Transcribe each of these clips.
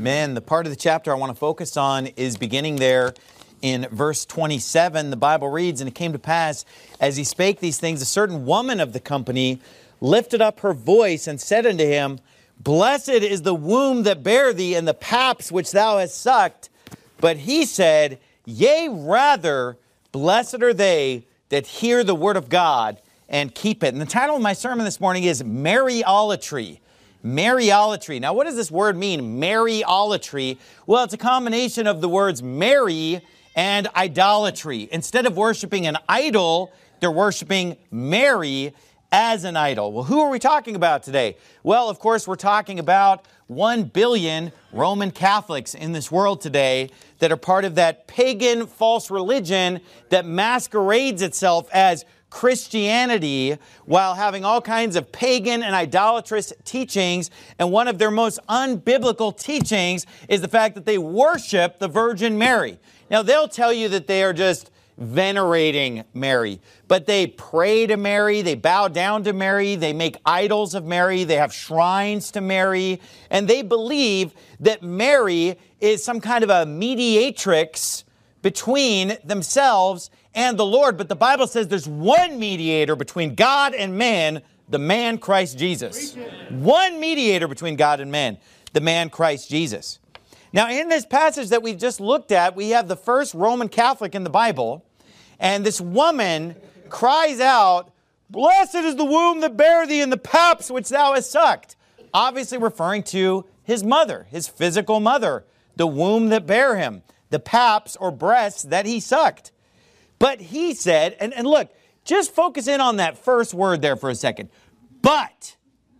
Amen. The part of the chapter I want to focus on is beginning there in verse 27. The Bible reads, "And it came to pass, as he spake these things, a certain woman of the company lifted up her voice and said unto him, Blessed is the womb that bare thee, and the paps which thou hast sucked. But he said, Yea, rather, blessed are they that hear the word of God and keep it." And the title of my sermon this morning is Mariolatry. Mariolatry. Now, what does this word mean, Mariolatry? Well, it's a combination of the words marry and idolatry. Instead of worshiping an idol, they're worshiping Mary as an idol. Well, who are we talking about today? Well, of course, we're talking about 1 billion Roman Catholics in this world today that are part of that pagan false religion that masquerades itself as Christianity while having all kinds of pagan and idolatrous teachings. And one of their most unbiblical teachings is the fact that they worship the Virgin Mary. Now, they'll tell you that they are just venerating Mary, but they pray to Mary, they bow down to Mary, they make idols of Mary, they have shrines to Mary, and they believe that Mary is some kind of a mediatrix between themselves and the Lord. But the Bible says there's one mediator between God and man, the man Christ Jesus. One mediator between God and man, the man Christ Jesus. Now, in this passage that we've just looked at, we have the first Roman Catholic in the Bible, and this woman cries out, "Blessed is the womb that bare thee, and the paps which thou hast sucked." Obviously referring to his mother, his physical mother, the womb that bare him, the paps or breasts that he sucked. But he said, and look, just focus in on that first word there for a second. But,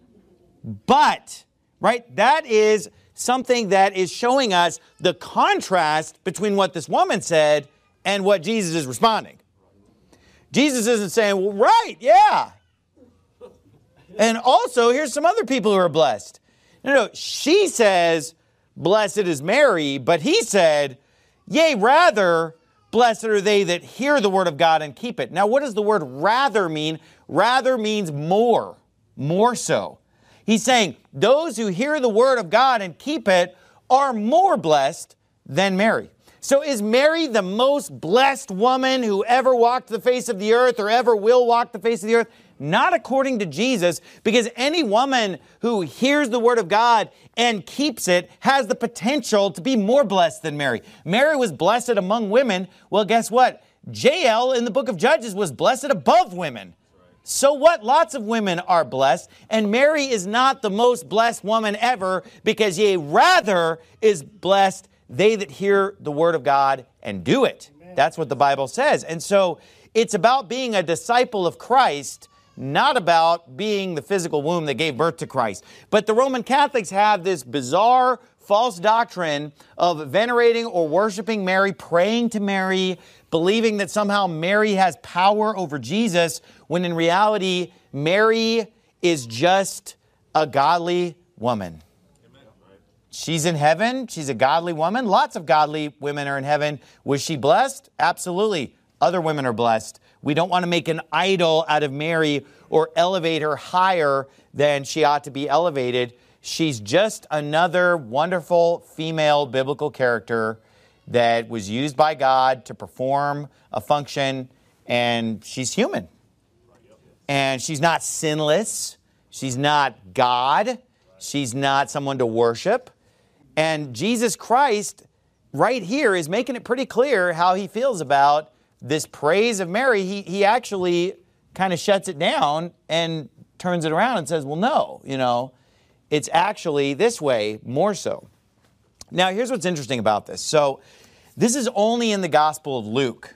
right? That is something that is showing us the contrast between what this woman said and what Jesus is responding. Jesus isn't saying, well, right, yeah. And also, here's some other people who are blessed. No, she says, blessed is Mary, but he said, yea, rather, blessed are they that hear the word of God and keep it. Now, what does the word rather mean? Rather means more so. He's saying those who hear the word of God and keep it are more blessed than Mary. So is Mary the most blessed woman who ever walked the face of the earth or ever will walk the face of the earth? Not according to Jesus, because any woman who hears the word of God and keeps it has the potential to be more blessed than Mary. Mary was blessed among women. Well, guess what? Jael in the book of Judges was blessed above women. So what? Lots of women are blessed, and Mary is not the most blessed woman ever, because yea, rather is blessed they that hear the word of God and do it. Amen. That's what the Bible says. And so it's about being a disciple of Christ, not about being the physical womb that gave birth to Christ. But the Roman Catholics have this bizarre false doctrine of venerating or worshiping Mary, praying to Mary, believing that somehow Mary has power over Jesus, when in reality, Mary is just a godly woman. She's in heaven. She's a godly woman. Lots of godly women are in heaven. Was she blessed? Absolutely. Other women are blessed. We don't want to make an idol out of Mary or elevate her higher than she ought to be elevated. She's just another wonderful female biblical character that was used by God to perform a function, and she's human. And she's not sinless. She's not God. She's not someone to worship. And Jesus Christ, right here, is making it pretty clear how he feels about this praise of Mary. He actually kind of shuts it down and turns it around and says, well, no, it's actually this way, more so. Now, here's what's interesting about this. So, this is only in the Gospel of Luke.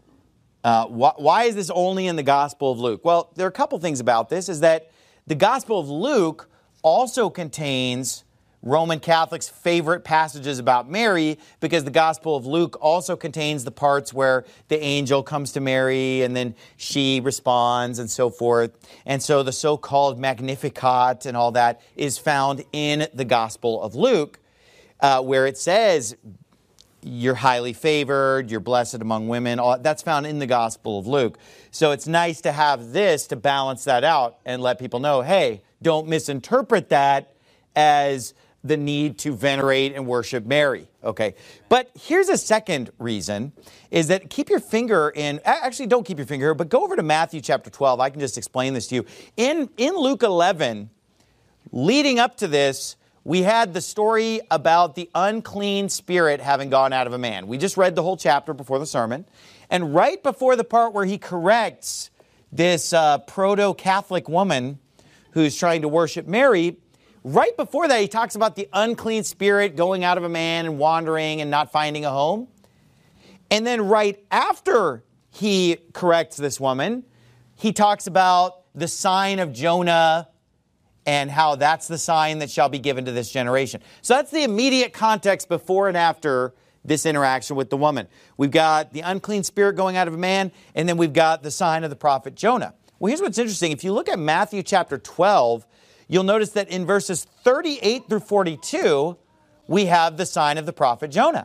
Why is this only in the Gospel of Luke? Well, there are a couple things about this, is that the Gospel of Luke also contains Roman Catholics' favorite passages about Mary, because the Gospel of Luke also contains the parts where the angel comes to Mary and then she responds and so forth. And so the so-called Magnificat and all that is found in the Gospel of Luke, where it says, you're highly favored, you're blessed among women. That's found in the Gospel of Luke. So it's nice to have this to balance that out and let people know, hey, don't misinterpret that as the need to venerate and worship Mary. Okay. But here's a second reason, is that keep your finger in, actually don't keep your finger here, but go over to Matthew chapter 12. I can just explain this to you. In Luke 11, leading up to this, we had the story about the unclean spirit having gone out of a man. We just read the whole chapter before the sermon. And right before the part where he corrects this proto-Catholic woman who's trying to worship Mary, right before that, he talks about the unclean spirit going out of a man and wandering and not finding a home. And then right after he corrects this woman, he talks about the sign of Jonah and how that's the sign that shall be given to this generation. So that's the immediate context before and after this interaction with the woman. We've got the unclean spirit going out of a man, and then we've got the sign of the prophet Jonah. Well, here's what's interesting. If you look at Matthew chapter 12, you'll notice that in verses 38 through 42, we have the sign of the prophet Jonah.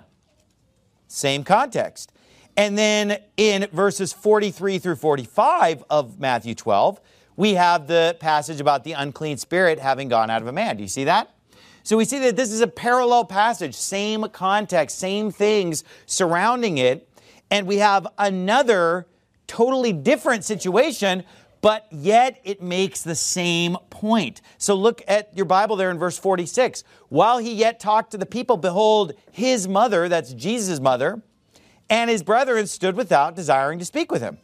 Same context. And then in verses 43 through 45 of Matthew 12, we have the passage about the unclean spirit having gone out of a man. Do you see that? So we see that this is a parallel passage, same context, same things surrounding it. And we have another totally different situation, but yet it makes the same point. So look at your Bible there in verse 46. While he yet talked to the people, behold, his mother, that's Jesus' mother, and his brethren stood without, desiring to speak with him.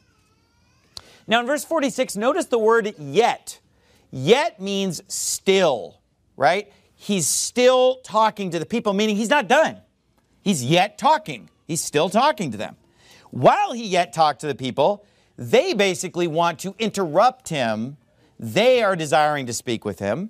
Now in verse 46, notice the word yet. Yet means still, right? He's still talking to the people, meaning he's not done. He's yet talking. He's still talking to them. While he yet talked to the people, they basically want to interrupt him. They are desiring to speak with him.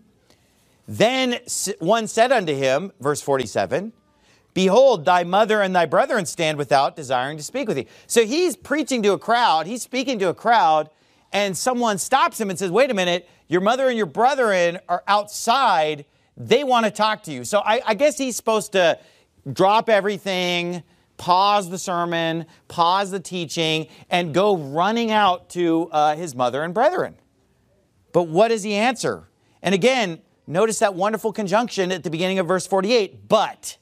Then one said unto him, verse 47, behold, thy mother and thy brethren stand without, desiring to speak with thee. So he's preaching to a crowd. He's speaking to a crowd, and someone stops him and says, wait a minute, your mother and your brethren are outside. They want to talk to you. So I guess he's supposed to drop everything, pause the sermon, pause the teaching, and go running out to his mother and brethren. But what does he answer? And again, notice that wonderful conjunction at the beginning of verse 48, but.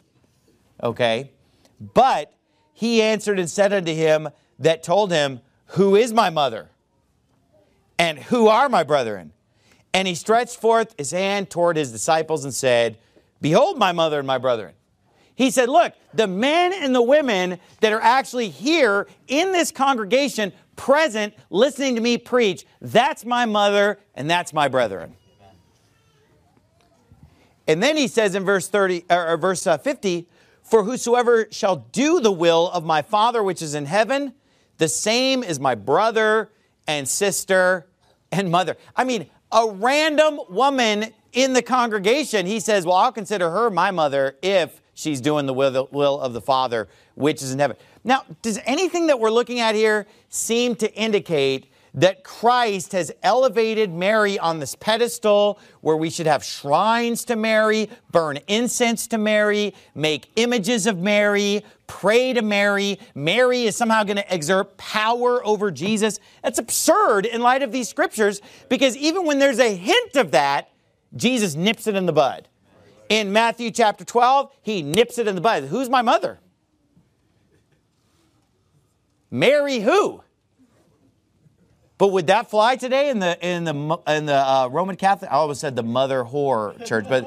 Okay? But he answered and said unto him that told him, who is my mother? And who are my brethren? And he stretched forth his hand toward his disciples and said, behold my mother and my brethren. He said, look, the men and the women that are actually here in this congregation, present, listening to me preach, that's my mother and that's my brethren. And then he says in verse 50, for whosoever shall do the will of my Father which is in heaven, the same is my brother and sister and mother. I mean, a random woman in the congregation, he says, well, I'll consider her my mother if she's doing the will of the Father which is in heaven. Now, does anything that we're looking at here seem to indicate that Christ has elevated Mary on this pedestal where we should have shrines to Mary, burn incense to Mary, make images of Mary, pray to Mary? Mary is somehow going to exert power over Jesus. That's absurd in light of these scriptures, because even when there's a hint of that, Jesus nips it in the bud. In Matthew chapter 12, he nips it in the bud. Who's my mother? Mary who? But would that fly today in the Roman Catholic? I always said the mother whore church, but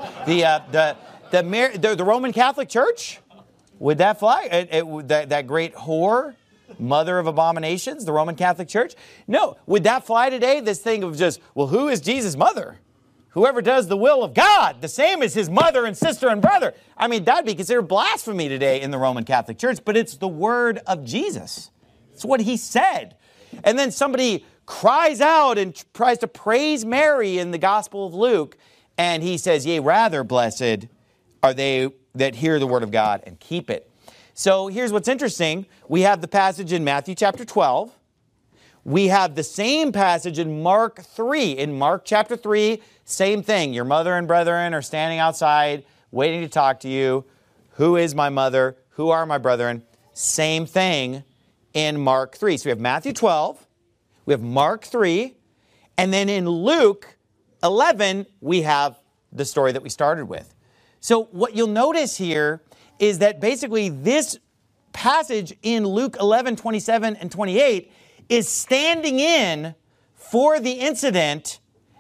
the Roman Catholic Church, would that fly? That great whore, mother of abominations, the Roman Catholic Church? No. Would that fly today? This thing of just, well, who is Jesus' mother? Whoever does the will of God, the same as his mother and sister and brother. I mean, that'd be considered blasphemy today in the Roman Catholic Church, but it's the word of Jesus. It's what he said. And then somebody cries out and tries to praise Mary in the Gospel of Luke, and he says, yea, rather blessed are they that hear the word of God and keep it. So here's what's interesting. We have the passage in Matthew chapter 12. We have the same passage in Mark 3. In Mark chapter 3, same thing. Your mother and brethren are standing outside waiting to talk to you. Who is my mother? Who are my brethren? Same thing in Mark 3. So we have Matthew 12. We have Mark 3, and then in Luke 11, we have the story that we started with. So what you'll notice here is that basically this passage in Luke 11, 27 and 28 is standing in for the incident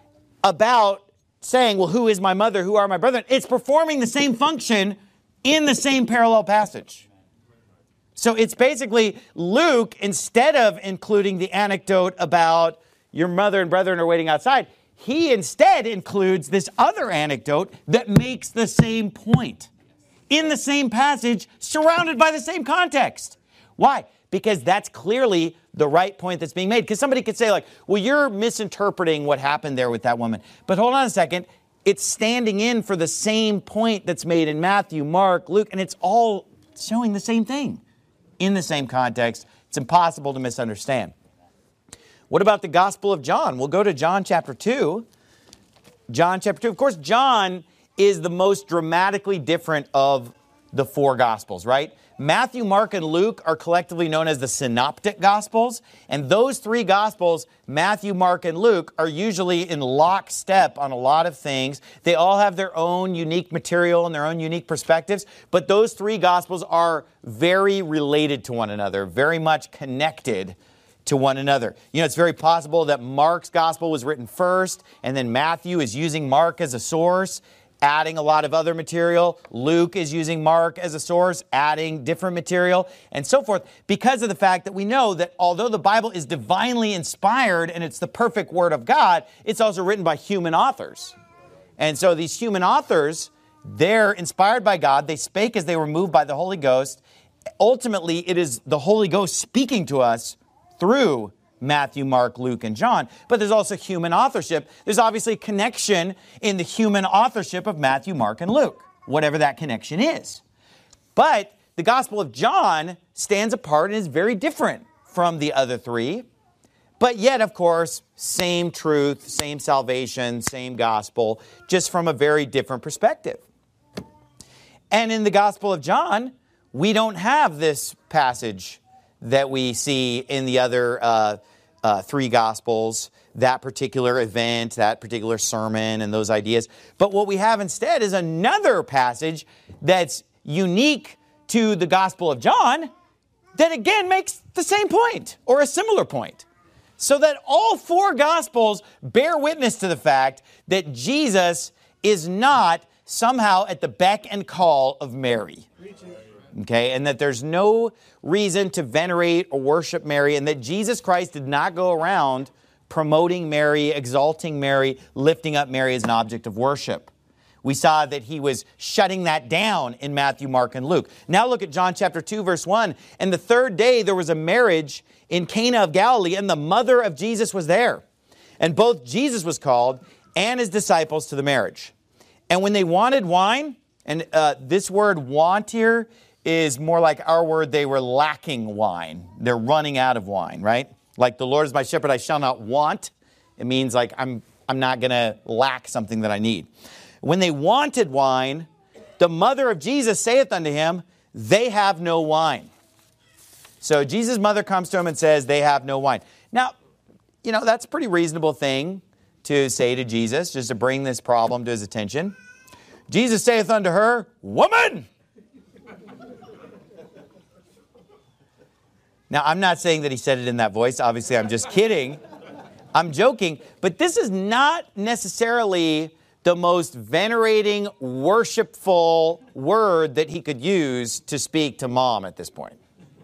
about saying, well, who is my mother? Who are my brethren? It's performing the same function in the same parallel passage. So it's basically Luke, instead of including the anecdote about your mother and brethren are waiting outside, he instead includes this other anecdote that makes the same point in the same passage, surrounded by the same context. Why? Because that's clearly the right point that's being made. Because somebody could say like, well, you're misinterpreting what happened there with that woman. But hold on a second. It's standing in for the same point that's made in Matthew, Mark, Luke, and it's all showing the same thing in the same context. It's impossible to misunderstand. What about the Gospel of John? We'll go to John chapter 2. John chapter 2. Of course, John is the most dramatically different of the four Gospels, right? Matthew, Mark, and Luke are collectively known as the Synoptic Gospels. And those three Gospels, Matthew, Mark, and Luke, are usually in lockstep on a lot of things. They all have their own unique material and their own unique perspectives. But those three Gospels are very related to one another, very much connected to one another. You know, it's very possible that Mark's Gospel was written first, and then Matthew is using Mark as a source, adding a lot of other material. Luke is using Mark as a source, adding different material, and so forth, because of the fact that we know that although the Bible is divinely inspired and it's the perfect Word of God, it's also written by human authors. And so these human authors, they're inspired by God. They spake as they were moved by the Holy Ghost. Ultimately, it is the Holy Ghost speaking to us through Matthew, Mark, Luke, and John. But there's also human authorship. There's obviously a connection in the human authorship of Matthew, Mark, and Luke, whatever that connection is. But the Gospel of John stands apart and is very different from the other three. But yet, of course, same truth, same salvation, same gospel, just from a very different perspective. And in the Gospel of John, we don't have this passage that we see in the other three Gospels, that particular event, that particular sermon, and those ideas. But what we have instead is another passage that's unique to the Gospel of John that again makes the same point or a similar point. So that all four Gospels bear witness to the fact that Jesus is not somehow at the beck and call of Mary. Okay, and that there's no reason to venerate or worship Mary, and that Jesus Christ did not go around promoting Mary, exalting Mary, lifting up Mary as an object of worship. We saw that he was shutting that down in Matthew, Mark, and Luke. Now look at John chapter 2, verse 1. And the third day there was a marriage in Cana of Galilee, and the mother of Jesus was there. And both Jesus was called and his disciples to the marriage. And when they wanted wine, and this word want here is more like our word, they were lacking wine. They're running out of wine, right? Like the Lord is my shepherd, I shall not want. It means like I'm not going to lack something that I need. When they wanted wine, the mother of Jesus saith unto him, they have no wine. So Jesus' mother comes to him and says, they have no wine. Now, you know, that's a pretty reasonable thing to say to Jesus, just to bring this problem to his attention. Jesus saith unto her, woman! Now, I'm not saying that he said it in that voice. Obviously, I'm just kidding. I'm joking. But this is not necessarily the most venerating, worshipful word that he could use to speak to mom at this point.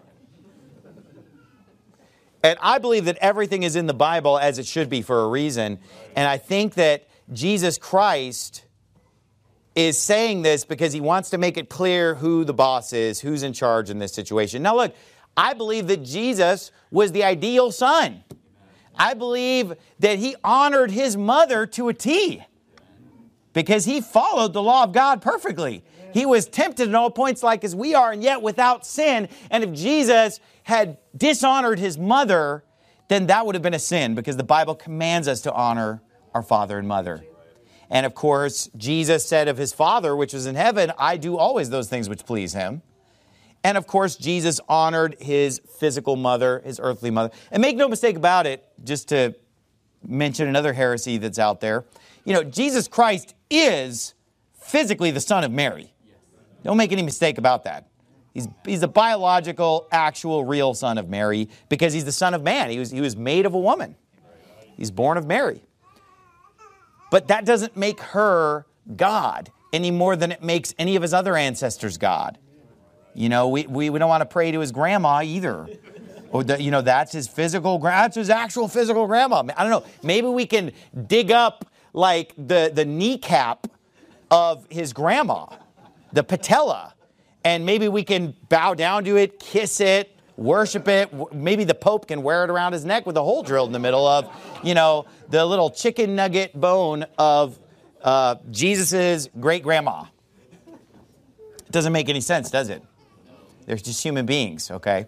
And I believe that everything is in the Bible as it should be for a reason. And I think that Jesus Christ is saying this because he wants to make it clear who the boss is, who's in charge in this situation. Now look, I believe that Jesus was the ideal son. I believe that he honored his mother to a T because he followed the law of God perfectly. He was tempted in all points like as we are, and yet without sin. And if Jesus had dishonored his mother, then that would have been a sin because the Bible commands us to honor our father and mother. And of course, Jesus said of his Father, which was in heaven, I do always those things which please him. And of course, Jesus honored his physical mother, his earthly mother. And make no mistake about it, just to mention another heresy that's out there, you know, Jesus Christ is physically the son of Mary. Don't make any mistake about that. He's a biological, actual, real son of Mary because he's the son of man. He was made of a woman. He's born of Mary. But that doesn't make her God any more than it makes any of his other ancestors God. We don't want to pray to his grandma either. Or that's his that's his actual physical grandma. I don't know. Maybe we can dig up like the kneecap of his grandma, the patella, and maybe we can bow down to it, kiss it, worship it. Maybe the Pope can wear it around his neck with a hole drilled in the middle of, the little chicken nugget bone of Jesus's great grandma. It doesn't make any sense, does it? They're just human beings, okay?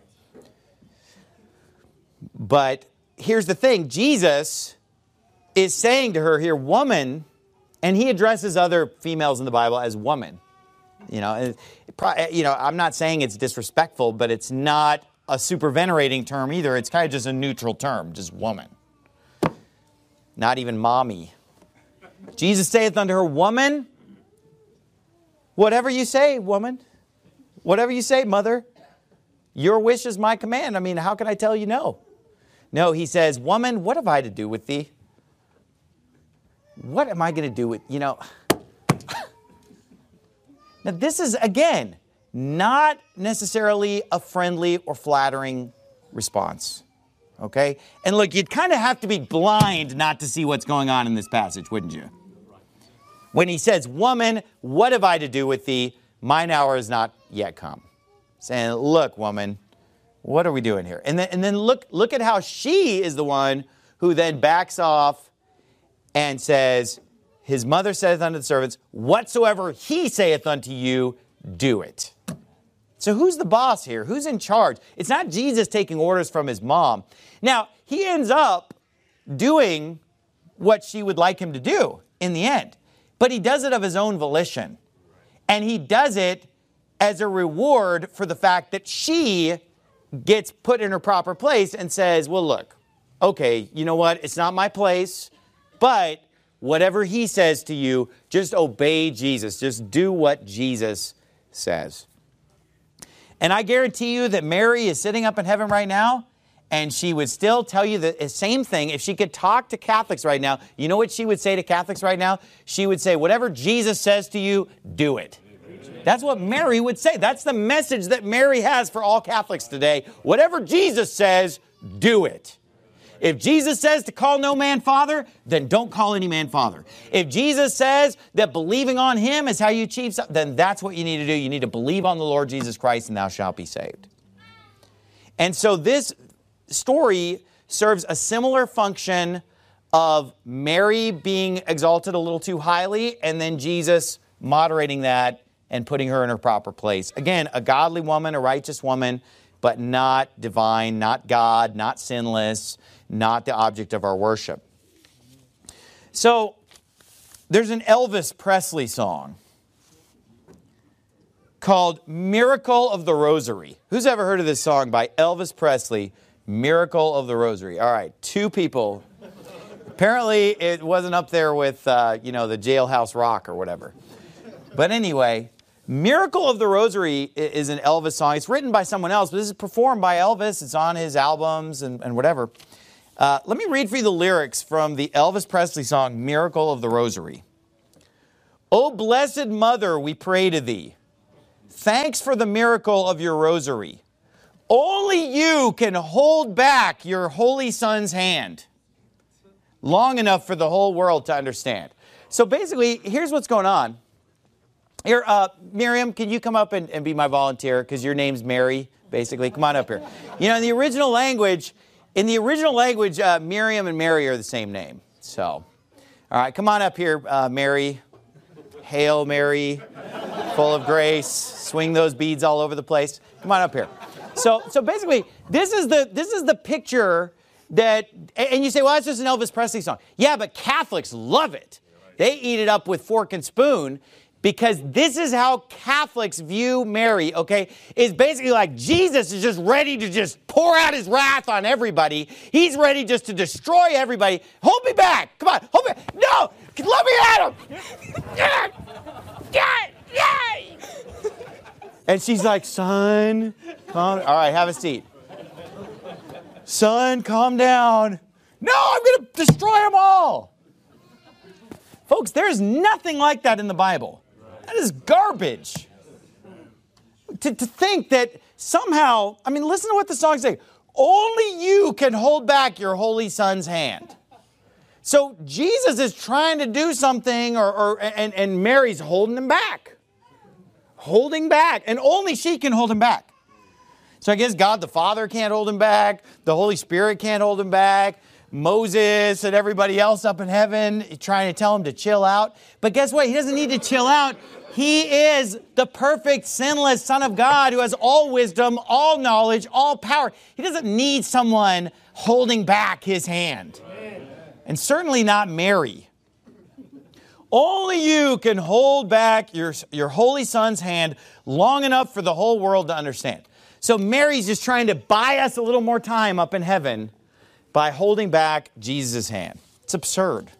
But here's the thing. Jesus is saying to her here, woman, and he addresses other females in the Bible as woman. I'm not saying it's disrespectful, but it's not a super venerating term either. It's kind of just a neutral term, just woman. Not even mommy. Jesus saith unto her, woman, whatever you say, woman, whatever you say, mother, your wish is my command. I mean, how can I tell you no? No, he says, woman, what have I to do with thee? What am I going to do with, Now, this is, again, not necessarily a friendly or flattering response. Okay? And look, you'd kind of have to be blind not to see what's going on in this passage, wouldn't you? When he says, woman, what have I to do with thee? Mine hour is not yet come. Saying, look, woman, what are we doing here? And then look at how she is the one who then backs off and says, his mother saith unto the servants, whatsoever he saith unto you, do it. So who's the boss here? Who's in charge? It's not Jesus taking orders from his mom. Now, he ends up doing what she would like him to do in the end. But he does it of his own volition. And he does it as a reward for the fact that she gets put in her proper place and says, well, look, okay, you know what? It's not my place, but whatever he says to you, just obey Jesus. Just do what Jesus says. And I guarantee you that Mary is sitting up in heaven right now, and she would still tell you the same thing. If she could talk to Catholics right now, you know what she would say to Catholics right now? She would say, whatever Jesus says to you, do it. That's what Mary would say. That's the message that Mary has for all Catholics today. Whatever Jesus says, do it. If Jesus says to call no man father, then don't call any man father. If Jesus says that believing on him is how you achieve something, then that's what you need to do. You need to believe on the Lord Jesus Christ and thou shalt be saved. And so this story serves a similar function of Mary being exalted a little too highly and then Jesus moderating that and putting her in her proper place. Again, a godly woman, a righteous woman, but not divine, not God, not sinless, not the object of our worship. So, there's an Elvis Presley song called Miracle of the Rosary. Who's ever heard of this song by Elvis Presley, Miracle of the Rosary? All right, 2 people. Apparently, it wasn't up there with, the Jailhouse Rock or whatever. But anyway, Miracle of the Rosary is an Elvis song. It's written by someone else, but this is performed by Elvis. It's on his albums and whatever. Let me read for you the lyrics from the Elvis Presley song, Miracle of the Rosary. O Blessed Mother, we pray to thee. Thanks for the miracle of your rosary. Only you can hold back your holy son's hand long enough for the whole world to understand. So basically, here's what's going on. Here, Miriam, can you come up and be my volunteer? Because your name's Mary, basically. Come on up here. In the original language, Miriam and Mary are the same name. So, all right, come on up here, Mary. Hail Mary, full of grace. Swing those beads all over the place. Come on up here. So basically, this is the picture that, and you say, well, it's just an Elvis Presley song. Yeah, but Catholics love it. They eat it up with fork and spoon. Because this is how Catholics view Mary, okay? Is basically like Jesus is just ready to just pour out his wrath on everybody. He's ready just to destroy everybody. Hold me back. Come on, hold me. No, let me at him. And she's like, son, calm. All right, have a seat. Son, calm down. No, I'm going to destroy them all. Folks, there's nothing like that in the Bible. That is garbage. To think that somehow, I mean, listen to what the song says. Only you can hold back your holy son's hand. So Jesus is trying to do something, and Mary's holding him back. Holding back. And only she can hold him back. So I guess God the Father can't hold him back. The Holy Spirit can't hold him back. Moses and everybody else up in heaven trying to tell him to chill out. But guess what? He doesn't need to chill out. He is the perfect, sinless Son of God who has all wisdom, all knowledge, all power. He doesn't need someone holding back his hand. And certainly not Mary. Only you can hold back your holy son's hand long enough for the whole world to understand. So Mary's just trying to buy us a little more time up in heaven by holding back Jesus' hand. It's absurd.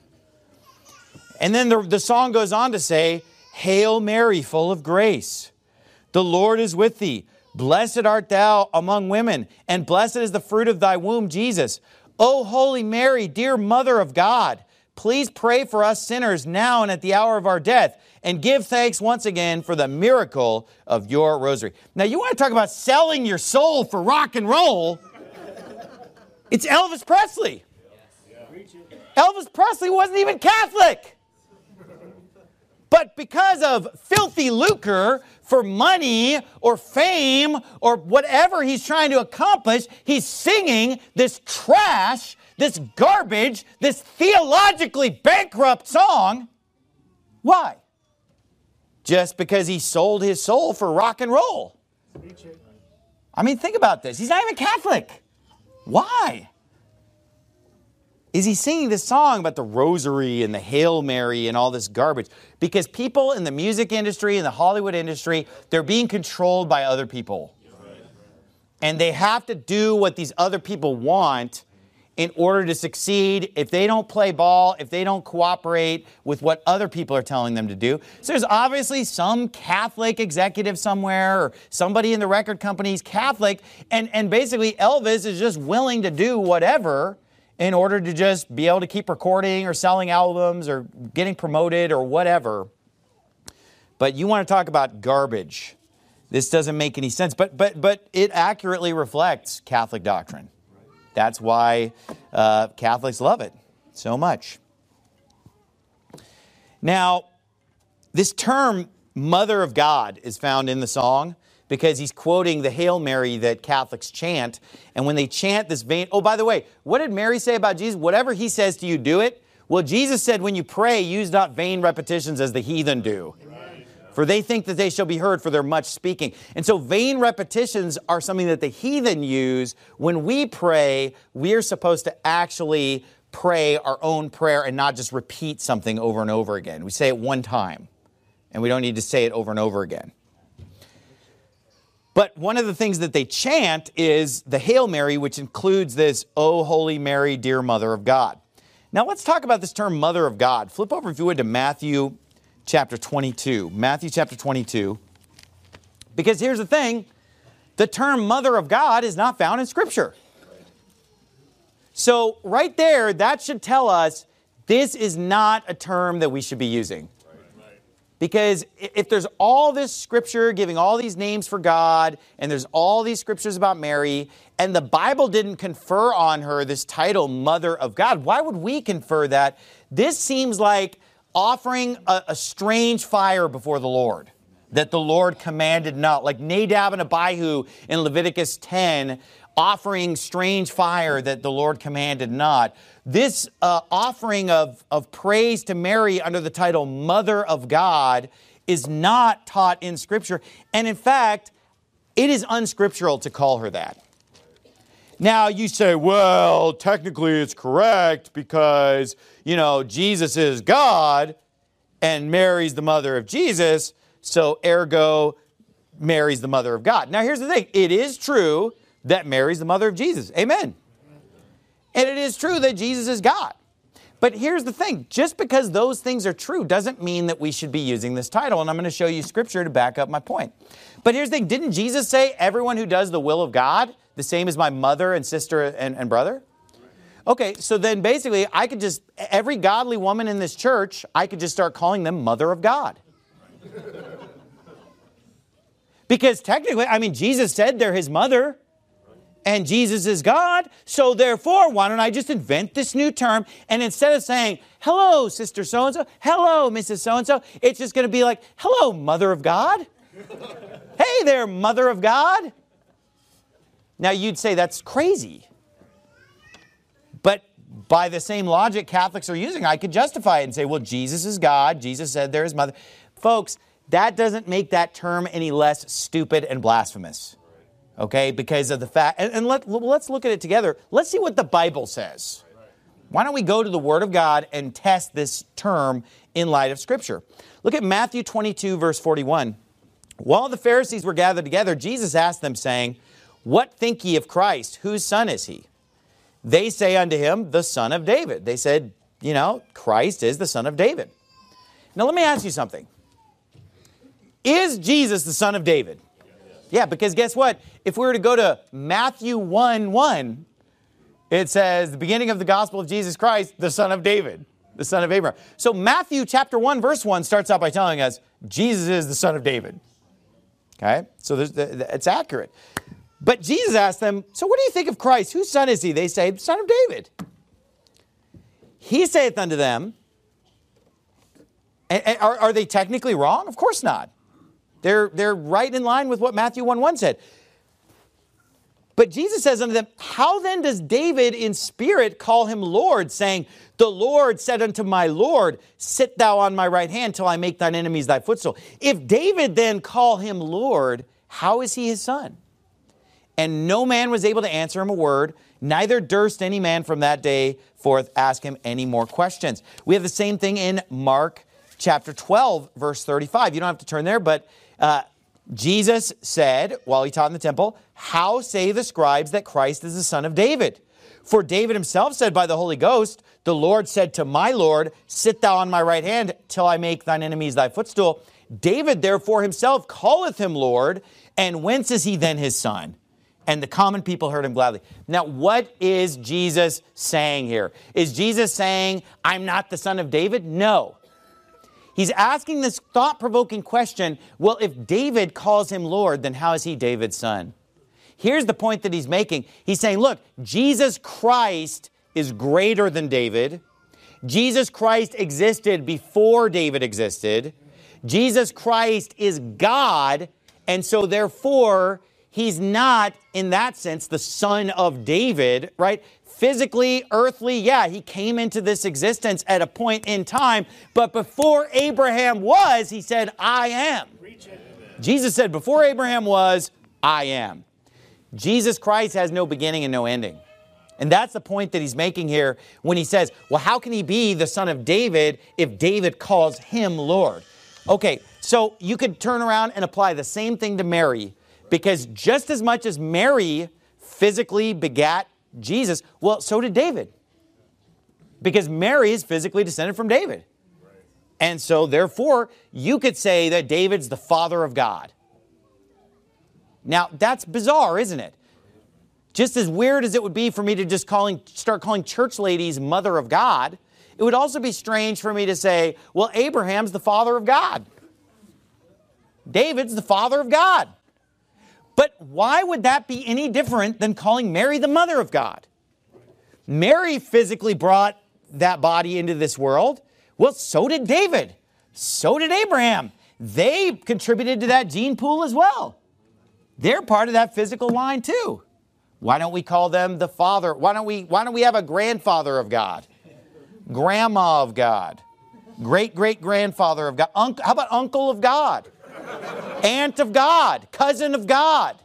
And then the song goes on to say, Hail Mary, full of grace. The Lord is with thee. Blessed art thou among women, and blessed is the fruit of thy womb, Jesus. O Holy Mary, dear Mother of God, please pray for us sinners now and at the hour of our death, and give thanks once again for the miracle of your rosary. Now, you want to talk about selling your soul for rock and roll? It's Elvis Presley. Elvis Presley wasn't even Catholic. But because of filthy lucre for money or fame or whatever he's trying to accomplish, he's singing this trash, this garbage, this theologically bankrupt song. Why? Just because he sold his soul for rock and roll. I mean, think about this. He's not even Catholic. Why? Is he singing this song about the rosary and the Hail Mary and all this garbage? Because people in the music industry and the Hollywood industry, they're being controlled by other people. And they have to do what these other people want in order to succeed. If they don't play ball, if they don't cooperate with what other people are telling them to do. So there's obviously some Catholic executive somewhere or somebody in the record company's Catholic. And basically Elvis is just willing to do whatever in order to just be able to keep recording or selling albums or getting promoted or whatever. But you want to talk about garbage. This doesn't make any sense. But it accurately reflects Catholic doctrine. That's why Catholics love it so much. Now, this term, Mother of God, is found in the song because he's quoting the Hail Mary that Catholics chant. And when they chant this vain... Oh, by the way, what did Mary say about Jesus? Whatever he says to you, do it. Well, Jesus said, when you pray, use not vain repetitions as the heathen do. For they think that they shall be heard for their much speaking. And so vain repetitions are something that the heathen use. When we pray, we're supposed to actually pray our own prayer and not just repeat something over and over again. We say it one time, and we don't need to say it over and over again. But one of the things that they chant is the Hail Mary, which includes this, O Holy Mary, dear Mother of God. Now let's talk about this term, Mother of God. Flip over, if you would, to Matthew chapter 22. Matthew chapter 22. Because here's the thing, the term Mother of God is not found in Scripture. So right there, that should tell us this is not a term that we should be using. Because if there's all this Scripture giving all these names for God, and there's all these Scriptures about Mary, and the Bible didn't confer on her this title, Mother of God, why would we confer that? This seems like offering a strange fire before the Lord, that the Lord commanded not. Like Nadab and Abihu in Leviticus 10, offering strange fire that the Lord commanded not. This offering of praise to Mary under the title Mother of God is not taught in Scripture. And in fact, it is unscriptural to call her that. Now you say, well, technically it's correct because, Jesus is God and Mary's the mother of Jesus, so ergo, Mary's the mother of God. Now here's the thing. It is true that Mary's the mother of Jesus. Amen. And it is true that Jesus is God. But here's the thing. Just because those things are true doesn't mean that we should be using this title. And I'm going to show you scripture to back up my point. But here's the thing. Didn't Jesus say, everyone who does the will of God, the same as my mother and sister and brother? Okay, so then basically I could just, every godly woman in this church, I could just start calling them Mother of God. Because technically, I mean, Jesus said they're his mother. And Jesus is God, so therefore, why don't I just invent this new term, and instead of saying, hello, Sister So-and-so, hello, Mrs. So-and-so, it's just going to be like, hello, Mother of God. Hey there, Mother of God. Now, you'd say that's crazy. But by the same logic Catholics are using, I could justify it and say, well, Jesus is God. Jesus said they're his mother. Folks, that doesn't make that term any less stupid and blasphemous. Okay, because of the fact, and let's look at it together. Let's see what the Bible says. Why don't we go to the Word of God and test this term in light of Scripture? Look at Matthew 22, verse 41. While the Pharisees were gathered together, Jesus asked them, saying, what think ye of Christ? Whose son is he? They say unto him, the son of David. They said, Christ is the son of David. Now let me ask you something. Is Jesus the son of David? Yeah, because guess what? If we were to go to Matthew 1:1, it says, the beginning of the gospel of Jesus Christ, the son of David, the son of Abraham. So Matthew chapter 1, verse 1 starts out by telling us, Jesus is the son of David. Okay? So it's accurate. But Jesus asked them, so what do you think of Christ? Whose son is he? They say, the son of David. He saith unto them, are they technically wrong? Of course not. They're right in line with what Matthew 1:1 said. But Jesus says unto them, how then does David in spirit call him Lord, saying, the Lord said unto my Lord, sit thou on my right hand till I make thine enemies thy footstool. If David then call him Lord, how is he his son? And no man was able to answer him a word, neither durst any man from that day forth ask him any more questions. We have the same thing in Mark chapter 12, verse 35. You don't have to turn there, but Jesus said, while he taught in the temple, how say the scribes that Christ is the son of David? For David himself said by the Holy Ghost, the Lord said to my Lord, sit thou on my right hand till I make thine enemies thy footstool. David therefore himself calleth him Lord, and whence is he then his son? And the common people heard him gladly. Now, what is Jesus saying here? Is Jesus saying, I'm not the son of David? No. He's asking this thought-provoking question, well, if David calls him Lord, then how is he David's son? Here's the point that he's making. He's saying, look, Jesus Christ is greater than David. Jesus Christ existed before David existed. Jesus Christ is God, and so therefore, he's not, in that sense, the son of David, right? Physically, earthly, yeah, he came into this existence at a point in time, but before Abraham was, he said, I am. Jesus said, before Abraham was, I am. Jesus Christ has no beginning and no ending. And that's the point that he's making here when he says, well, how can he be the son of David if David calls him Lord? Okay, so you could turn around and apply the same thing to Mary, because just as much as Mary physically begat Jesus, well, so did David. Because Mary is physically descended from David. And so, therefore, you could say that David's the father of God. Now, that's bizarre, isn't it? Just as weird as it would be for me to just start calling church ladies mother of God, it would also be strange for me to say, well, Abraham's the father of God. David's the father of God. But why would that be any different than calling Mary the mother of God? Mary physically brought that body into this world. Well, so did David. So did Abraham. They contributed to that gene pool as well. They're part of that physical line too. Why don't we call them the father? Why don't we have a grandfather of God? Grandma of God. Great-great-grandfather of God. How about uncle of God? Aunt of God, cousin of God.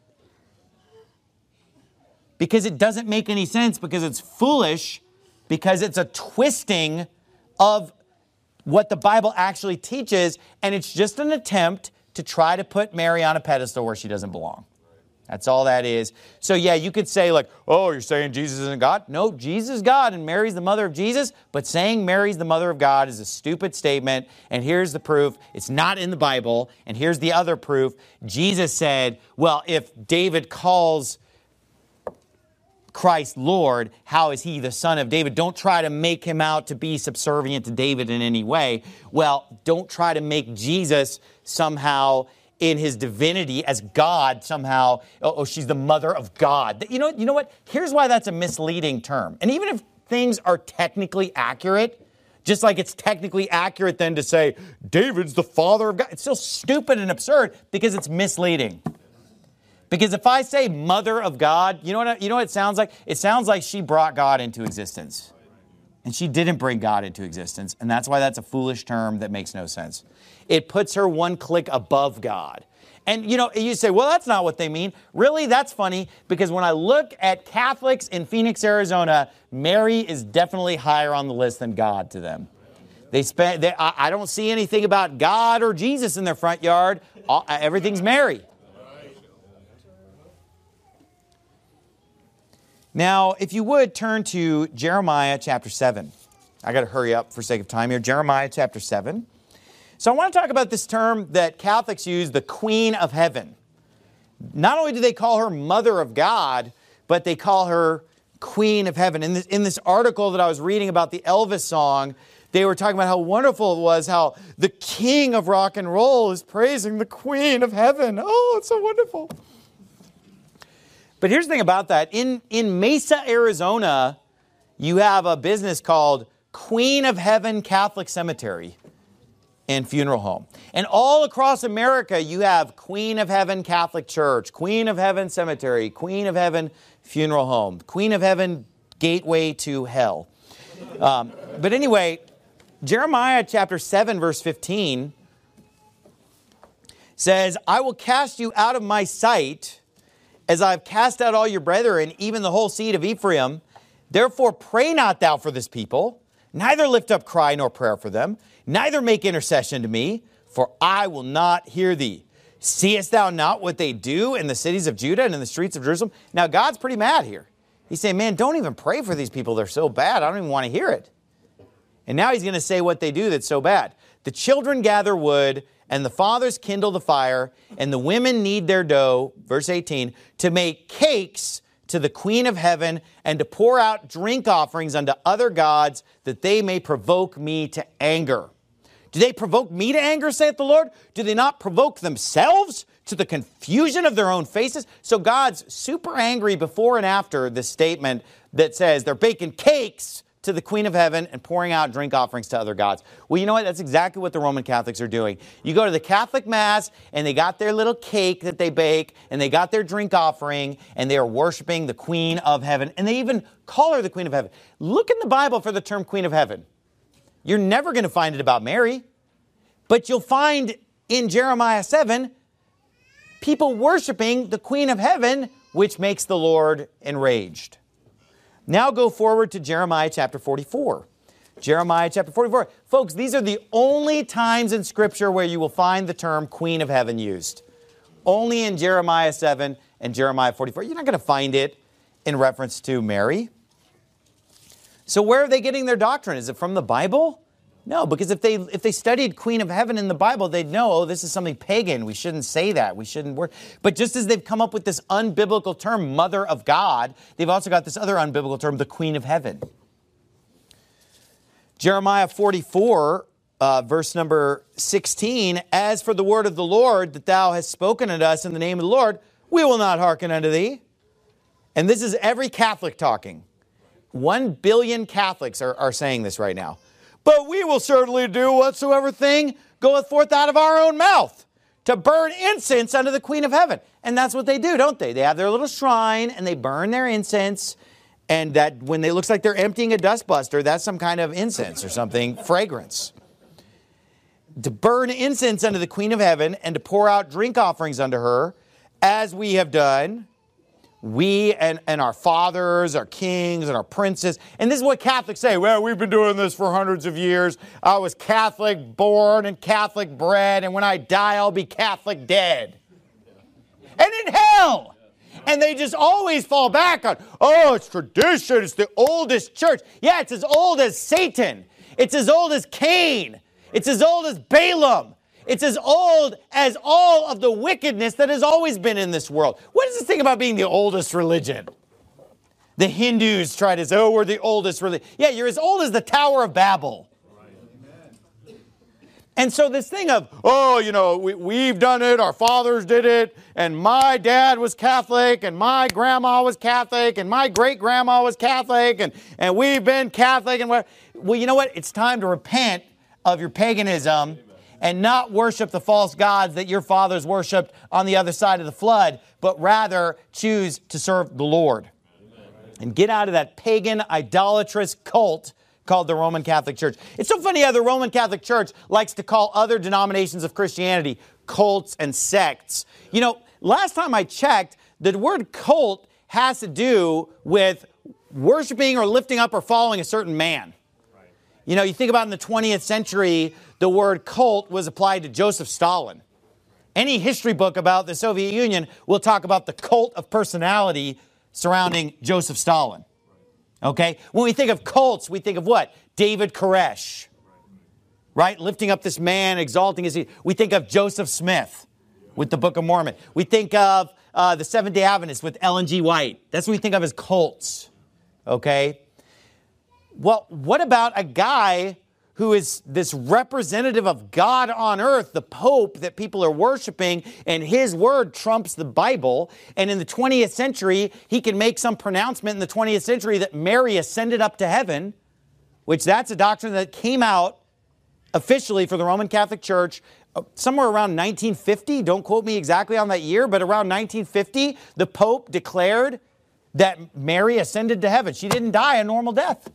Because it doesn't make any sense, because it's foolish, because it's a twisting of what the Bible actually teaches, and it's just an attempt to try to put Mary on a pedestal where she doesn't belong. That's all that is. So yeah, you could say like, oh, you're saying Jesus isn't God? No, Jesus is God and Mary's the mother of Jesus, but saying Mary's the mother of God is a stupid statement. And here's the proof. It's not in the Bible. And here's the other proof. Jesus said, well, if David calls Christ Lord, how is he the son of David? Don't try to make him out to be subservient to David in any way. Well, don't try to make Jesus somehow in his divinity as God somehow, oh, she's the mother of God. You know what? Here's why that's a misleading term. And even if things are technically accurate, just like it's technically accurate then to say David's the father of God, it's still stupid and absurd because it's misleading. Because if I say mother of God, you know what it sounds like? It sounds like she brought God into existence. And she didn't bring God into existence. And that's why that's a foolish term that makes no sense. It puts her one click above God. And you say, well, that's not what they mean. Really, that's funny because when I look at Catholics in Phoenix, Arizona, Mary is definitely higher on the list than God to them. I don't see anything about God or Jesus in their front yard. Everything's Mary. Now, if you would turn to Jeremiah chapter 7. I got to hurry up for sake of time here. Jeremiah chapter 7. So I want to talk about this term that Catholics use, the Queen of Heaven. Not only do they call her Mother of God, but they call her Queen of Heaven. In this article that I was reading about the Elvis song, they were talking about how wonderful it was, how the king of rock and roll is praising the Queen of Heaven. Oh, it's so wonderful. But here's the thing about that. In Mesa, Arizona, you have a business called Queen of Heaven Catholic Cemetery and Funeral Home. And all across America, you have Queen of Heaven Catholic Church, Queen of Heaven Cemetery, Queen of Heaven Funeral Home, Queen of Heaven Gateway to Hell. But anyway, Jeremiah chapter 7, verse 15 says, I will cast you out of my sight, as I have cast out all your brethren, even the whole seed of Ephraim. Therefore pray not thou for this people, neither lift up cry nor prayer for them, neither make intercession to me, for I will not hear thee. Seest thou not what they do in the cities of Judah and in the streets of Jerusalem? Now God's pretty mad here. He's saying, man, don't even pray for these people. They're so bad. I don't even want to hear it. And now he's going to say what they do that's so bad. The children gather wood, and the fathers kindle the fire, and the women knead their dough, verse 18, to make cakes to the Queen of Heaven, and to pour out drink offerings unto other gods, that they may provoke me to anger. Do they provoke me to anger, saith the Lord? Do they not provoke themselves to the confusion of their own faces? So God's super angry before and after this statement that says they're baking cakes to the Queen of Heaven and pouring out drink offerings to other gods. Well, you know what? That's exactly what the Roman Catholics are doing. You go to the Catholic Mass, and they got their little cake that they bake, and they got their drink offering, and they are worshiping the Queen of Heaven. And they even call her the Queen of Heaven. Look in the Bible for the term Queen of Heaven. You're never going to find it about Mary. But you'll find in Jeremiah 7, people worshiping the Queen of Heaven, which makes the Lord enraged. Now go forward to Jeremiah chapter 44. Jeremiah chapter 44. Folks, these are the only times in Scripture where you will find the term Queen of Heaven used. Only in Jeremiah 7 and Jeremiah 44. You're not going to find it in reference to Mary. So where are they getting their doctrine? Is it from the Bible? No, because if they studied Queen of Heaven in the Bible, they'd know, oh, this is something pagan. We shouldn't say that. We shouldn't work. But just as they've come up with this unbiblical term, Mother of God, they've also got this other unbiblical term, the Queen of Heaven. Jeremiah 44, verse number 16, as for the word of the Lord that thou hast spoken unto us in the name of the Lord, we will not hearken unto thee. And this is every Catholic talking. 1 billion Catholics are saying this right now. But we will certainly do whatsoever thing goeth forth out of our own mouth, to burn incense unto the Queen of Heaven. And that's what they do, don't they? They have their little shrine, and they burn their incense. And that when it looks like they're emptying a dustbuster, that's some kind of incense or something, fragrance. To burn incense unto the Queen of Heaven, and to pour out drink offerings unto her, as we have done, we and our fathers, our kings, and our princes. And this is what Catholics say. Well, we've been doing this for hundreds of years. I was Catholic born and Catholic bred, and when I die, I'll be Catholic dead. And in hell, And they just always fall back on, oh, it's tradition. It's the oldest church. Yeah, it's as old as Satan. It's as old as Cain. It's as old as Balaam. It's as old as all of the wickedness that has always been in this world. What is this thing about being the oldest religion? The Hindus try to say, oh, we're the oldest religion. Yeah, you're as old as the Tower of Babel. And so this thing of, oh, you know, we've done it, our fathers did it, and my dad was Catholic, and my grandma was Catholic, and my great-grandma was Catholic, and we've been Catholic. And well, you know what? It's time to repent of your paganism and not worship the false gods that your fathers worshipped on the other side of the flood, but rather choose to serve the Lord. And get out of that pagan, idolatrous cult called the Roman Catholic Church. It's so funny how the Roman Catholic Church likes to call other denominations of Christianity cults and sects. You know, last time I checked, the word cult has to do with worshiping or lifting up or following a certain man. You know, you think about in the 20th century, the word cult was applied to Joseph Stalin. Any history book about the Soviet Union will talk about the cult of personality surrounding Joseph Stalin. Okay? When we think of cults, we think of what? David Koresh. Right? Lifting up this man, exalting his... We think of Joseph Smith with the Book of Mormon. We think of the Seventh-day Adventists with Ellen G. White. That's what we think of as cults. Okay? Well, what about a guy who is this representative of God on earth, the Pope that people are worshiping, and his word trumps the Bible. And in the 20th century, he can make some pronouncement in the 20th century that Mary ascended up to heaven, which that's a doctrine that came out officially for the Roman Catholic Church somewhere around 1950. Don't quote me exactly on that year, but around 1950, the Pope declared that Mary ascended to heaven. She didn't die a normal death.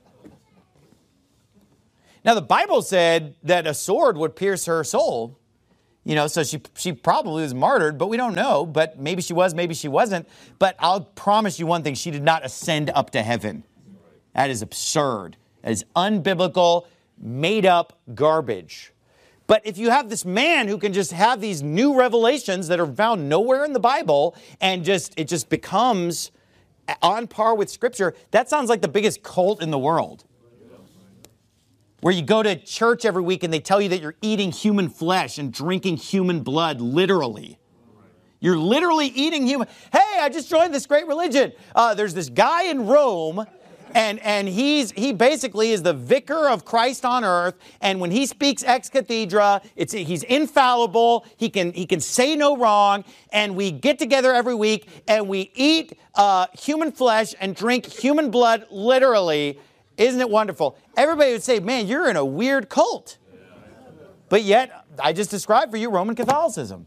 Now, the Bible said that a sword would pierce her soul, you know, so she probably was martyred, but we don't know. But maybe she was, maybe she wasn't. But I'll promise you one thing, she did not ascend up to heaven. That is absurd. That is unbiblical, made up garbage. But if you have this man who can just have these new revelations that are found nowhere in the Bible and it just becomes on par with Scripture, that sounds like the biggest cult in the world. Where you go to church every week and they tell you that you're eating human flesh and drinking human blood, literally. You're literally eating human. Hey, I just joined this great religion. There's this guy in Rome, and he basically is the vicar of Christ on earth. And when he speaks ex cathedra, he's infallible. He can say no wrong. And we get together every week and we eat human flesh and drink human blood, literally. Isn't it wonderful? Everybody would say, man, you're in a weird cult. But yet, I just described for you Roman Catholicism.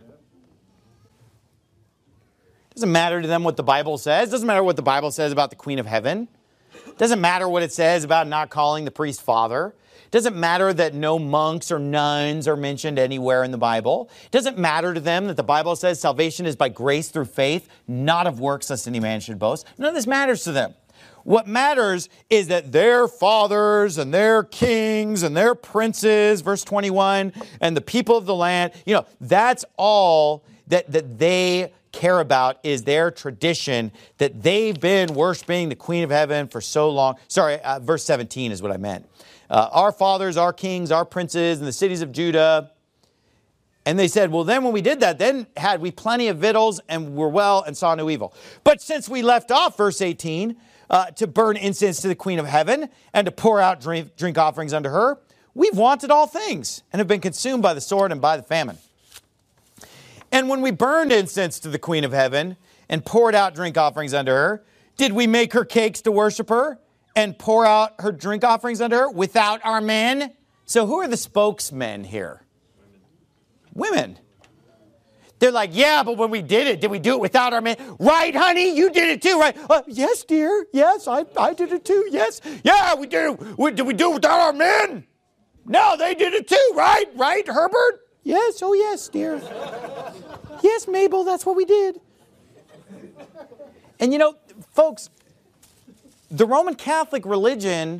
Doesn't matter to them what the Bible says. Doesn't matter what the Bible says about the Queen of Heaven. Doesn't matter what it says about not calling the priest father. Doesn't matter that no monks or nuns are mentioned anywhere in the Bible. Doesn't matter to them that the Bible says salvation is by grace through faith, not of works lest any man should boast. None of this matters to them. What matters is that their fathers and their kings and their princes, verse 21, and the people of the land, you know, that's all that they care about is their tradition, that they've been worshiping the Queen of Heaven for so long. Sorry, verse 17 is what I meant. Our fathers, our kings, our princes, and the cities of Judah. And they said, well, then when we did that, then had we plenty of victuals and were well and saw no evil. But since we left off, verse 18, to burn incense to the Queen of Heaven and to pour out drink offerings unto her, we've wanted all things and have been consumed by the sword and by the famine. And when we burned incense to the Queen of Heaven and poured out drink offerings unto her, did we make her cakes to worship her and pour out her drink offerings unto her without our men? So who are the spokesmen here? Women. They're like, yeah, but when we did we do it without our men? Right, honey? You did it too, right? Yes, dear. Yes, I did it too. Yes. Yeah, we did. Did we do it without our men? No, they did it too, right? Right, Herbert? Yes. Oh, yes, dear. Yes, Mabel, that's what we did. And you know, folks, the Roman Catholic religion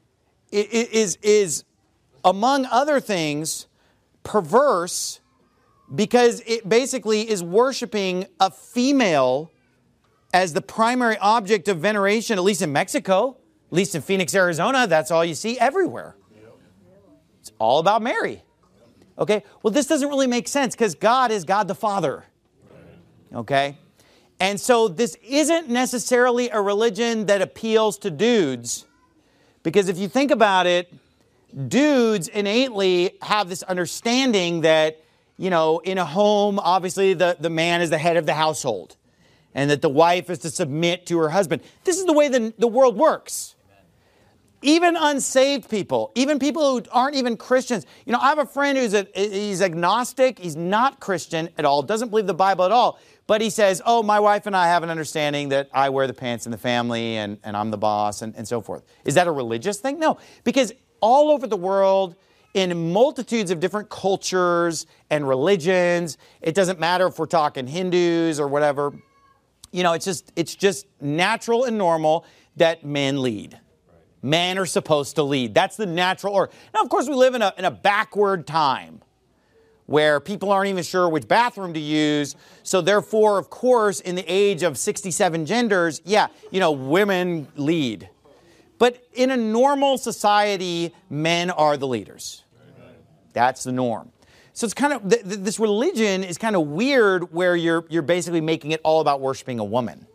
is among other things, perverse because it basically is worshiping a female as the primary object of veneration, at least in Mexico, at least in Phoenix, Arizona. That's all you see everywhere. It's all about Mary. Okay, well, this doesn't really make sense because God is God the Father. Okay, and so this isn't necessarily a religion that appeals to dudes, because if you think about it, dudes innately have this understanding that, you know, in a home, obviously the man is the head of the household and that the wife is to submit to her husband. This is the way the world works. Even unsaved people, even people who aren't even Christians. You know, I have a friend he's agnostic. He's not Christian at all, doesn't believe the Bible at all. But he says, oh, my wife and I have an understanding that I wear the pants in the family and I'm the boss and so forth. Is that a religious thing? No, because all over the world, in multitudes of different cultures and religions, it doesn't matter if we're talking Hindus or whatever, you know, it's just natural and normal that men lead. Men are supposed to lead. That's the natural order. Now, of course, we live in a backward time where people aren't even sure which bathroom to use. So therefore, of course, in the age of 67 genders, yeah, you know, women lead. But in a normal society, men are the leaders. That's the norm. So it's kind of, this religion is kind of weird where you're basically making it all about worshiping a woman.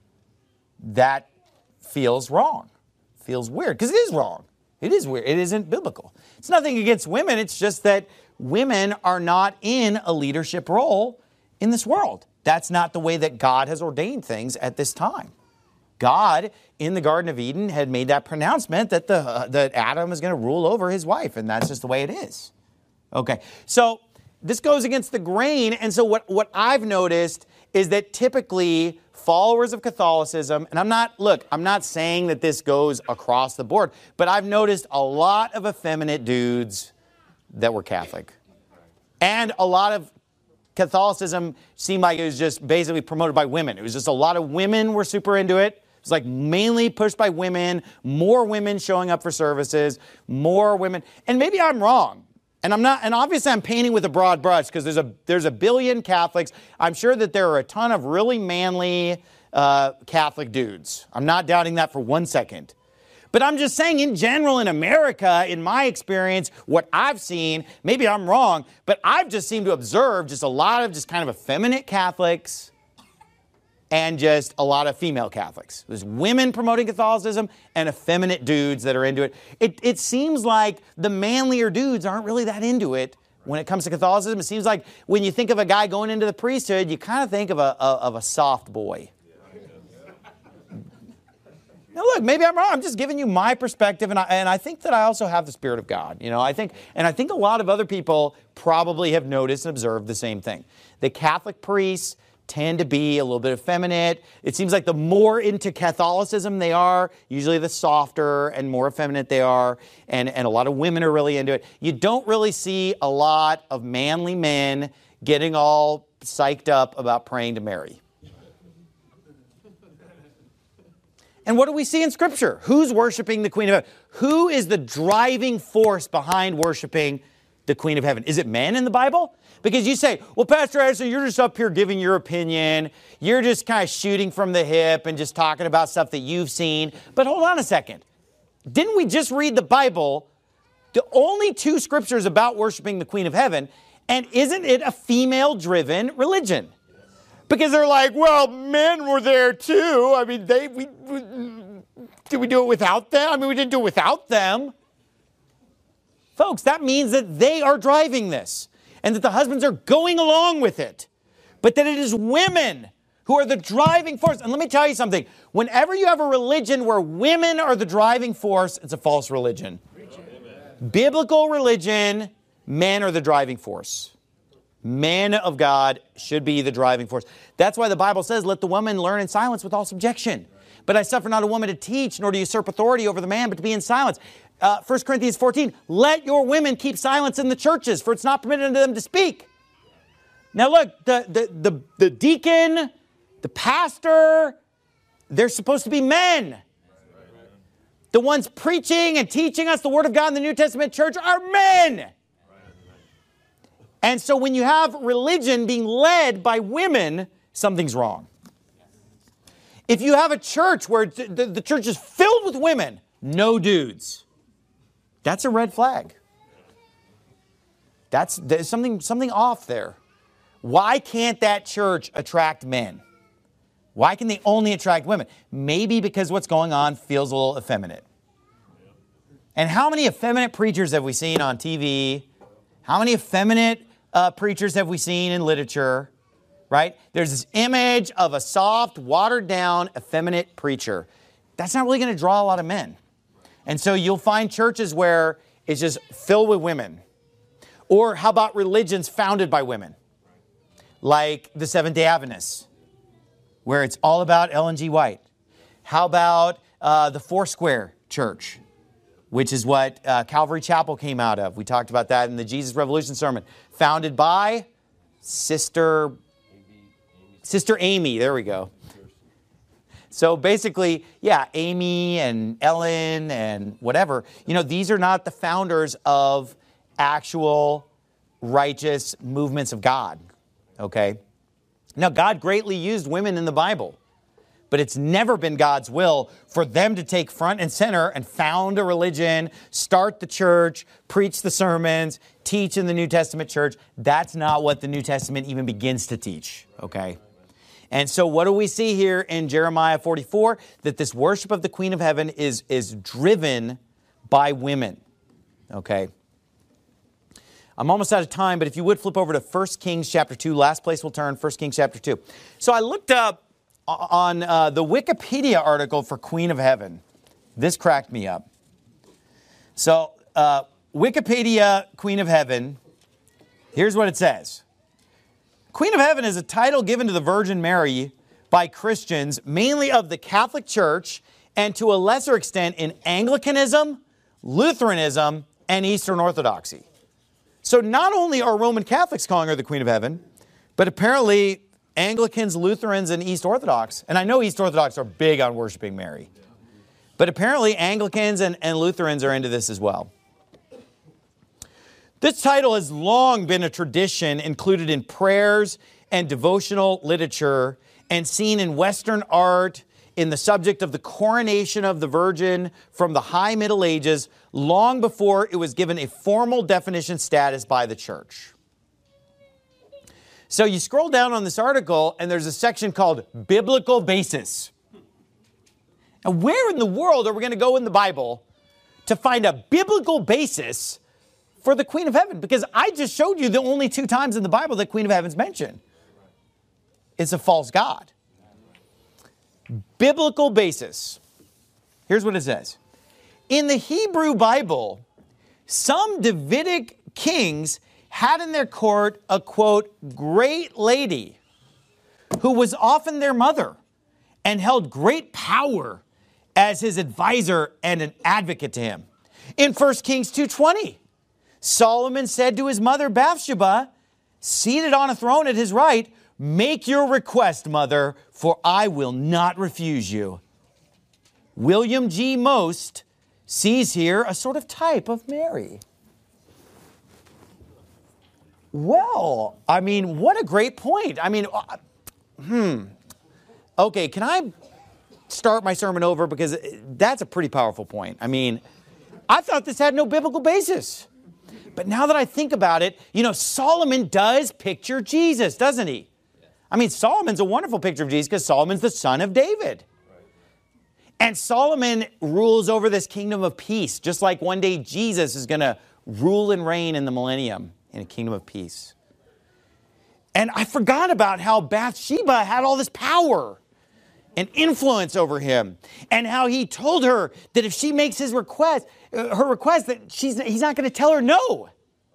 That feels wrong. Feels weird, because it is wrong. It is weird. It isn't biblical. It's nothing against women. It's just that women are not in a leadership role in this world. That's not the way that God has ordained things at this time. God, in the Garden of Eden, had made that pronouncement that that Adam is going to rule over his wife, and that's just the way it is. Okay, so this goes against the grain, and so what I've noticed is that typically followers of Catholicism, and I'm not saying that this goes across the board, but I've noticed a lot of effeminate dudes that were Catholic. And a lot of Catholicism seemed like it was just basically promoted by women. It was just a lot of women were super into it. It was like mainly pushed by women, more women showing up for services, more women. And maybe I'm wrong. And I'm not, and obviously I'm painting with a broad brush because there's a billion Catholics. I'm sure that there are a ton of really manly Catholic dudes. I'm not doubting that for 1 second. But I'm just saying in general in America, in my experience, what I've seen, maybe I'm wrong, but I've just seemed to observe just a lot of just kind of effeminate Catholics and just a lot of female Catholics. There's women promoting Catholicism and effeminate dudes that are into it. It seems like the manlier dudes aren't really that into it when it comes to Catholicism. It seems like when you think of a guy going into the priesthood, you kind of think of a soft boy. Now look, maybe I'm wrong. I'm just giving you my perspective, and I think that I also have the Spirit of God. You know, I think a lot of other people probably have noticed and observed the same thing. The Catholic priests tend to be a little bit effeminate. It seems like the more into Catholicism they are, usually the softer and more effeminate they are, and a lot of women are really into it. You don't really see a lot of manly men getting all psyched up about praying to Mary. And what do we see in Scripture? Who's worshiping the Queen of Heaven? Who is the driving force behind worshiping the Queen of Heaven? Is it men in the Bible? Because you say, well, Pastor Anderson, you're just up here giving your opinion. You're just kind of shooting from the hip and just talking about stuff that you've seen. But hold on a second. Didn't we just read the Bible, the only 2 scriptures about worshiping the Queen of Heaven, and isn't it a female-driven religion? Because they're like, well, men were there too. I mean, did we do it without them? I mean, we didn't do it without them. Folks, that means that they are driving this and that the husbands are going along with it. But that it is women who are the driving force. And let me tell you something. Whenever you have a religion where women are the driving force, it's a false religion. Amen. Biblical religion, men are the driving force. Men of God should be the driving force. That's why the Bible says, let the woman learn in silence with all subjection. But I suffer not a woman to teach, nor to usurp authority over the man, but to be in silence. 1 Corinthians 14, let your women keep silence in the churches, for it's not permitted unto them to speak. Now look, the deacon, the pastor, they're supposed to be men. The ones preaching and teaching us the Word of God in the New Testament church are men. And so when you have religion being led by women, something's wrong. If you have a church where the church is filled with women, no dudes, that's a red flag. There's something off there. Why can't that church attract men? Why can they only attract women? Maybe because what's going on feels a little effeminate. And how many effeminate preachers have we seen on TV? How many effeminate preachers have we seen in literature? Right? There's this image of a soft, watered down, effeminate preacher. That's not really going to draw a lot of men. And so you'll find churches where it's just filled with women. Or how about religions founded by women? Like the Seventh-day Adventists, where it's all about Ellen G. White. How about the Foursquare Church, which is what Calvary Chapel came out of. We talked about that in the Jesus Revolution sermon. Founded by Sister Amy. There we go. So basically, yeah, Amy and Ellen and whatever. These are not the founders of actual righteous movements of God. Okay? Now, God greatly used women in the Bible. But it's never been God's will for them to take front and center and found a religion, start the church, preach the sermons, teach in the New Testament church. That's not what the New Testament even begins to teach, okay? And so what do we see here in Jeremiah 44? That this worship of the Queen of Heaven is driven by women, okay? I'm almost out of time, but if you would flip over to 1 Kings chapter 2, last place we'll turn, 1 Kings chapter 2. So I looked up on the Wikipedia article for Queen of Heaven. This cracked me up. So, Wikipedia Queen of Heaven, here's what it says. Queen of Heaven is a title given to the Virgin Mary by Christians, mainly of the Catholic Church, and to a lesser extent in Anglicanism, Lutheranism, and Eastern Orthodoxy. So not only are Roman Catholics calling her the Queen of Heaven, but apparently Anglicans, Lutherans, and East Orthodox, and I know East Orthodox are big on worshiping Mary, but apparently Anglicans and Lutherans are into this as well. This title has long been a tradition included in prayers and devotional literature and seen in Western art in the subject of the coronation of the Virgin from the High Middle Ages, long before it was given a formal definition status by the Church. So you scroll down on this article, and there's a section called Biblical Basis. And where in the world are we going to go in the Bible to find a biblical basis for the Queen of Heaven? Because I just showed you the only 2 times in the Bible that Queen of Heaven's mentioned. It's a false god. Biblical basis. Here's what it says. In the Hebrew Bible, some Davidic kings had in their court a, quote, great lady who was often their mother and held great power as his advisor and an advocate to him. In 1 Kings 2:20, Solomon said to his mother Bathsheba, seated on a throne at his right, make your request, mother, for I will not refuse you. William G. Most sees here a sort of type of Mary. Well, I mean, what a great point. I mean, okay, can I start my sermon over? Because that's a pretty powerful point. I mean, I thought this had no biblical basis. But now that I think about it, Solomon does picture Jesus, doesn't he? I mean, Solomon's a wonderful picture of Jesus because Solomon's the son of David. And Solomon rules over this kingdom of peace, just like one day Jesus is going to rule and reign in the millennium in a kingdom of peace. And I forgot about how Bathsheba had all this power and influence over him, and how he told her that if she makes her request, that he's not going to tell her no.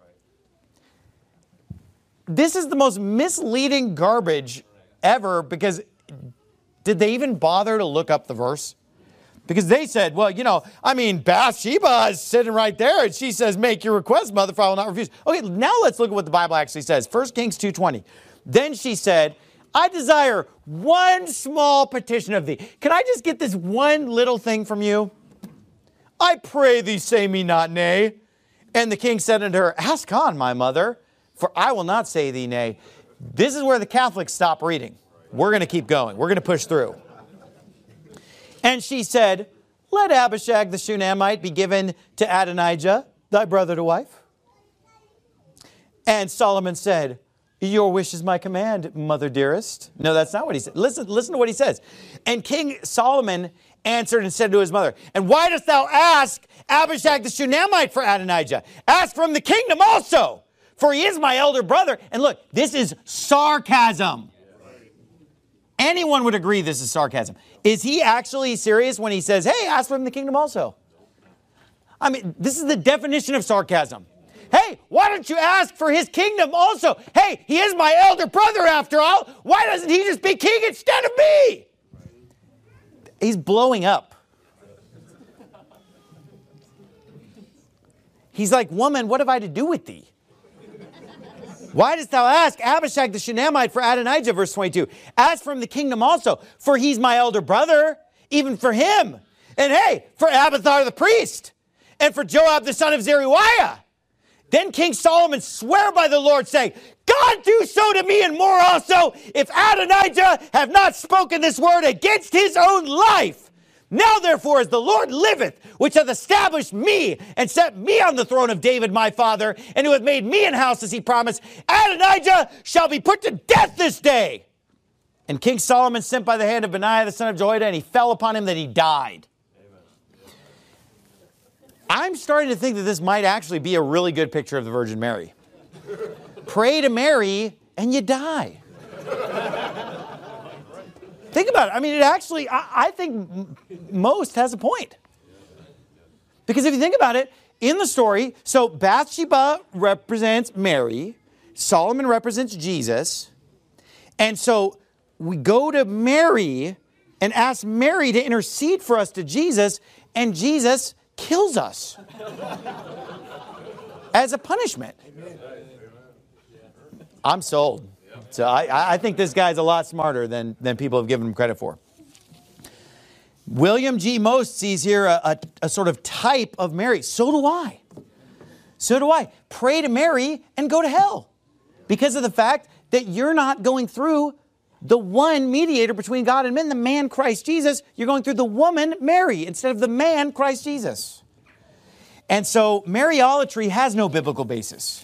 This is the most misleading garbage ever, because did they even bother to look up the verse? Because they said, well, Bathsheba is sitting right there, and she says, make your request, mother, for I will not refuse. Okay, now let's look at what the Bible actually says. 1 Kings 2:20. Then she said, I desire one small petition of thee. Can I just get this one little thing from you? I pray thee, say me not nay. And the king said unto her, ask on, my mother, for I will not say thee nay. This is where the Catholics stop reading. We're going to keep going. We're going to push through. And she said, let Abishag the Shunammite be given to Adonijah, thy brother, to wife. And Solomon said, your wish is my command, mother dearest. No, that's not what he said. Listen to what he says. And King Solomon answered and said to his mother, and why dost thou ask Abishag the Shunammite for Adonijah? Ask from the kingdom also, for he is my elder brother. And look, this is sarcasm. Anyone would agree this is sarcasm. Is he actually serious when he says, hey, ask from the kingdom also? I mean, this is the definition of sarcasm. Hey, why don't you ask for his kingdom also? Hey, he is my elder brother after all. Why doesn't he just be king instead of me? He's blowing up. He's like, woman, what have I to do with thee? Why dost thou ask Abishag the Shunammite for Adonijah, verse 22? Ask from the kingdom also, for he's my elder brother, even for him. And hey, for Abiathar the priest, and for Joab the son of Zeruiah. Then King Solomon sware by the Lord, saying, God do so to me and more also, if Adonijah have not spoken this word against his own life. Now therefore, as the Lord liveth, which hath established me and set me on the throne of David my father, and who hath made me an house as he promised, Adonijah shall be put to death this day. And King Solomon sent by the hand of Benaiah the son of Jehoiada, and he fell upon him that he died. I'm starting to think that this might actually be a really good picture of the Virgin Mary. Pray to Mary and you die. Think about it. I mean, it actually, I think most has a point. Because if you think about it, in the story, so Bathsheba represents Mary, Solomon represents Jesus, and so we go to Mary and ask Mary to intercede for us to Jesus, and Jesus kills us as a punishment. I'm sold. So I think this guy's a lot smarter than people have given him credit for. William G. Most sees here a sort of type of Mary. So do I. So do I. Pray to Mary and go to hell because of the fact that you're not going through the one mediator between God and men, the man Christ Jesus. You're going through the woman Mary instead of the man Christ Jesus. And so Mariolatry has no biblical basis.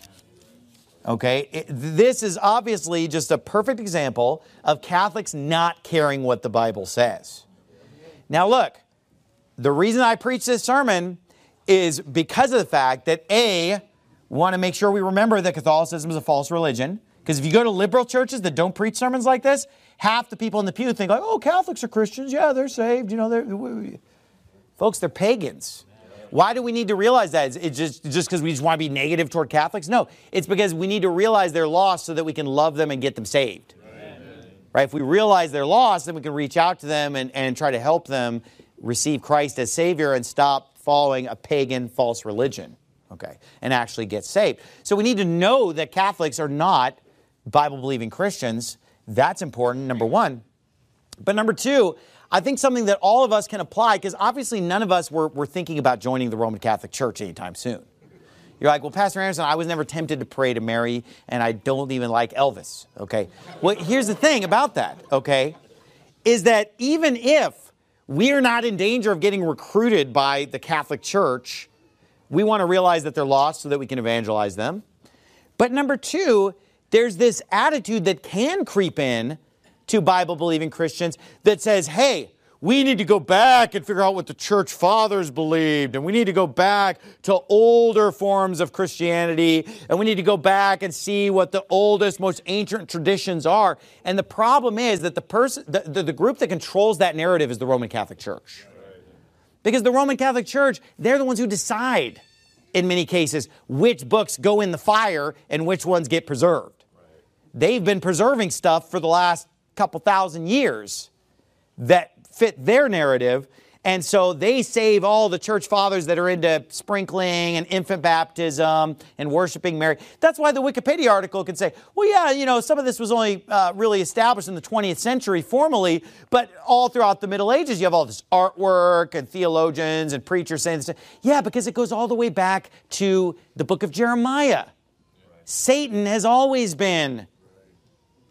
Okay, this is obviously just a perfect example of Catholics not caring what the Bible says. Now look, the reason I preach this sermon is because of the fact that we want to make sure we remember that Catholicism is a false religion. Because if you go to liberal churches that don't preach sermons like this, half the people in the pew think like, oh, Catholics are Christians. Yeah, they're saved. You know, folks, they're pagans. Why do we need to realize that? It's just because we just want to be negative toward Catholics? No, it's because we need to realize they're lost so that we can love them and get them saved. Right? If we realize they're lost, then we can reach out to them and try to help them receive Christ as Savior and stop following a pagan false religion. Okay, and actually get saved. So we need to know that Catholics are not Bible-believing Christians. That's important, number one. But number two, I think something that all of us can apply, because obviously none of us were thinking about joining the Roman Catholic Church anytime soon. You're like, well, Pastor Anderson, I was never tempted to pray to Mary, and I don't even like Elvis, okay? Well, here's the thing about that, okay, is that even if we are not in danger of getting recruited by the Catholic Church, we want to realize that they're lost so that we can evangelize them. But number two, there's this attitude that can creep in to Bible-believing Christians that says, hey, we need to go back and figure out what the church fathers believed, and we need to go back to older forms of Christianity, and we need to go back and see what the oldest, most ancient traditions are. And the problem is that the group that controls that narrative is the Roman Catholic Church. Because the Roman Catholic Church, they're the ones who decide, in many cases, which books go in the fire and which ones get preserved. They've been preserving stuff for the last couple thousand years that fit their narrative, and so they save all the church fathers that are into sprinkling and infant baptism and worshiping Mary. That's why the Wikipedia article could say, well, yeah, you know, some of this was only really established in the 20th century formally, but all throughout the Middle Ages, you have all this artwork and theologians and preachers saying this. Yeah, because it goes all the way back to the book of Jeremiah. Satan has always been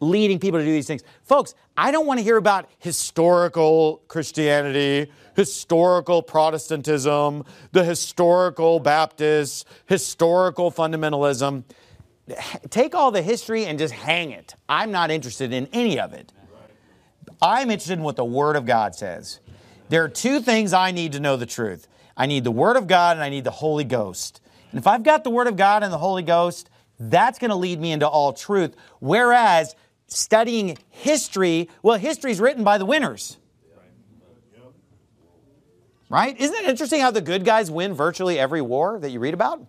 leading people to do these things. Folks, I don't want to hear about historical Christianity, historical Protestantism, the historical Baptists, historical fundamentalism. Take all the history and just hang it. I'm not interested in any of it. I'm interested in what the Word of God says. There are two things I need to know the truth. I need the Word of God and I need the Holy Ghost. And if I've got the Word of God and the Holy Ghost, that's going to lead me into all truth. Whereas studying history, well, history is written by the winners. Right? Isn't it interesting how the good guys win virtually every war that you read about?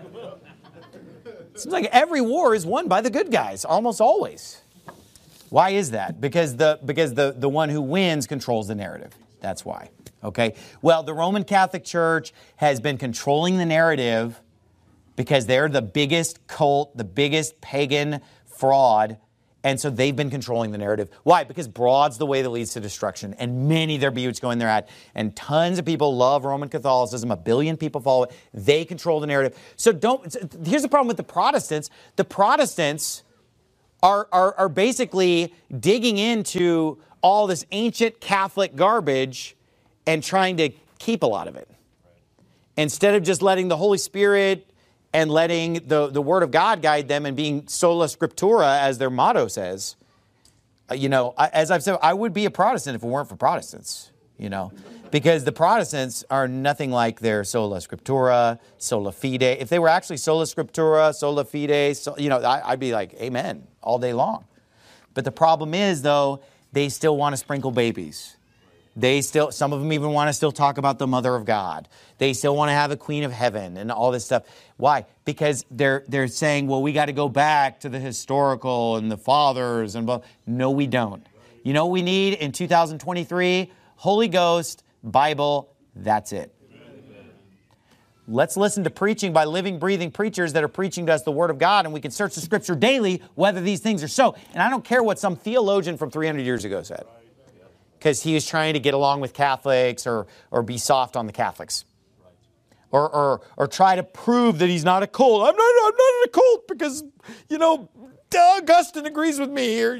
It seems like every war is won by the good guys, almost always. Why is that? Because the one who wins controls the narrative. That's why. Okay? Well, the Roman Catholic Church has been controlling the narrative because they're the biggest cult, the biggest pagan fraud, and so they've been controlling the narrative. Why? Because broad's the way that leads to destruction, and many there be which go in there at. And tons of people love Roman Catholicism. 1 billion people follow it. They control the narrative. So here's the problem with the Protestants. The Protestants are basically digging into all this ancient Catholic garbage and trying to keep a lot of it. Instead of just letting the Holy Spirit and letting the Word of God guide them and being sola scriptura, as their motto says. As I've said, I would be a Protestant if it weren't for Protestants, because the Protestants are nothing like their sola scriptura, sola fide. If they were actually sola scriptura, sola fide, I'd be like, amen, all day long. But the problem is, though, they still want to sprinkle babies. Some of them even want to still talk about the Mother of God. They still want to have a Queen of Heaven and all this stuff. Why? Because they're saying, well, we got to go back to the historical and the fathers and blah. No, we don't. You know what we need in 2023? Holy Ghost, Bible, that's it. Let's listen to preaching by living, breathing preachers that are preaching to us the Word of God, and we can search the Scripture daily whether these things are so. And I don't care what some theologian from 300 years ago said, because he was trying to get along with Catholics or be soft on the Catholics. Or try to prove that he's not a cult. I'm not in a cult because, Augustine agrees with me. Or,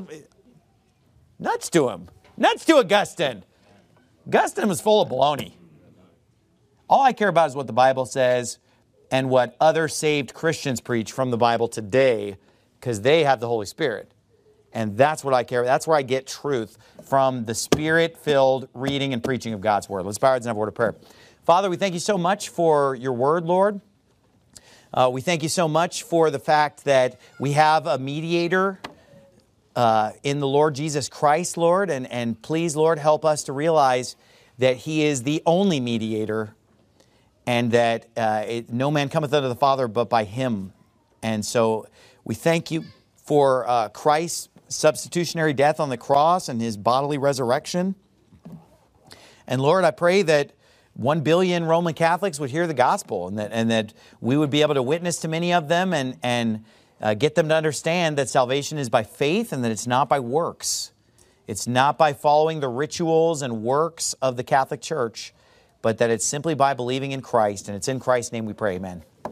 nuts to him. Nuts to Augustine. Augustine was full of baloney. All I care about is what the Bible says and what other saved Christians preach from the Bible today, because they have the Holy Spirit. And that's what I care about. That's where I get truth, from the Spirit-filled reading and preaching of God's Word. Let's bow our heads and have a word of prayer. Father, we thank you so much for your Word, Lord. We thank you so much for the fact that we have a mediator in the Lord Jesus Christ, Lord. And please, Lord, help us to realize that He is the only mediator, and that no man cometh unto the Father but by Him. And so we thank you for Christ's substitutionary death on the cross and His bodily resurrection. And Lord, I pray that 1 billion Roman Catholics would hear the gospel, and that we would be able to witness to many of them and get them to understand that salvation is by faith and that it's not by works. It's not by following the rituals and works of the Catholic Church, but that it's simply by believing in Christ. And it's in Christ's name we pray, amen.